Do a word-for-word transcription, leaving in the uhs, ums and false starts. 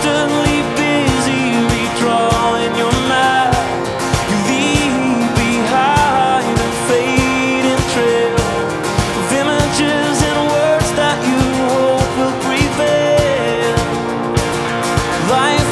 constantly busy redrawing your map. You leave behind a fading trail of images and words that you hope will prevail. Life